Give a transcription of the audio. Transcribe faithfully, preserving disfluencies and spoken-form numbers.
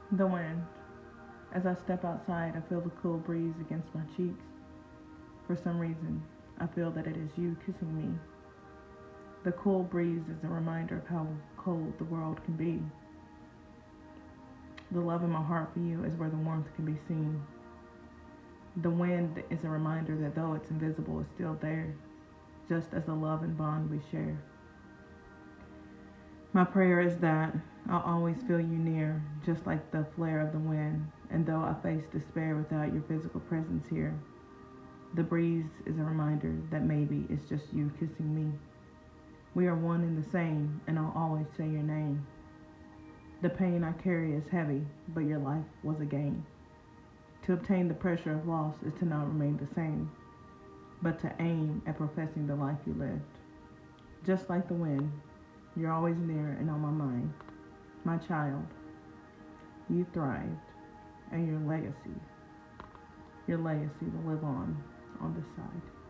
The wind. As I step outside, I feel the cool breeze against my cheeks. For some reason, I feel that it is you kissing me. The cool breeze is a reminder of how cold the world can be. The love in my heart for you is where the warmth can be seen. The wind is a reminder that though it's invisible, it's still there, just as the love and bond we share. My prayer is that I'll always feel you near, just like the flare of the wind, and though I face despair without your physical presence here, the breeze is a reminder that maybe it's just you kissing me. We are one and the same, and I'll always say your name. The pain I carry is heavy, but your life was a gain. To obtain the pressure of loss is to not remain the same, but to aim at professing the life you lived. Just like the wind, you're always near and on my mind. My child, you thrived, and your legacy, your legacy will live on on this side.